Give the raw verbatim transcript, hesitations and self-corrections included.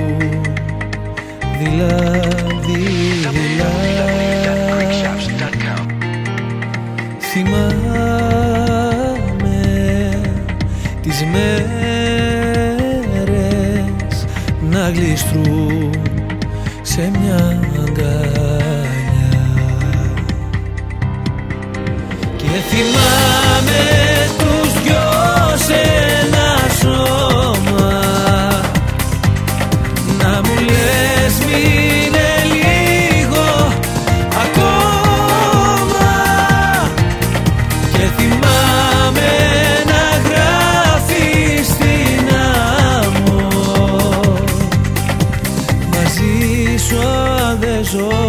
δηλαδή δειλά. Θυμάμαι τις μέρες να γλιστρούν σε μια αγκαλιά και θυμάμαι τους δυο σε ένα σώμα να μου λες μείνε λίγο ακόμα και θυμάμαι να γράφεις την άμμο μαζί σου αν δεν ζω.